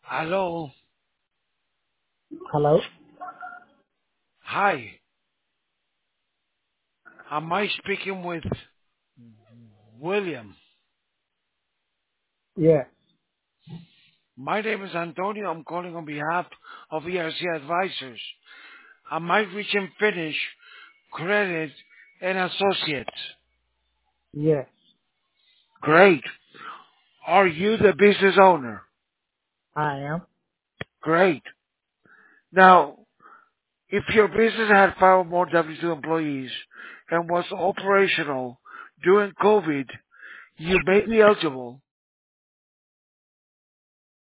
Hello. Hello? Hi. Am I speaking with William? Yeah, My name is Antonio. I'm calling on behalf of ERC Advisors. Am I reaching Finish Credit and Associates? yes, Great. Are you the business owner? I am. Great. Now, if your business had 5 or more W-2 employees and was operational during COVID, you may be eligible